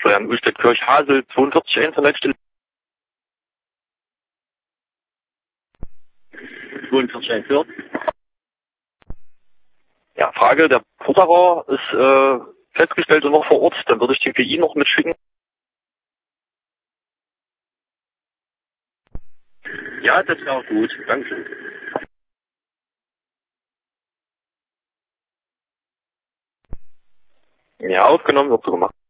Florian Ulstedt Kirchhasel 42 Internetstelle. 42 Fürth. Ja, Frage, der Porterer ist festgestellt und noch vor Ort, dann würde ich den PI noch mitschicken. Ja, das wäre auch gut. Dankeschön. Ja, aufgenommen, wird so gemacht.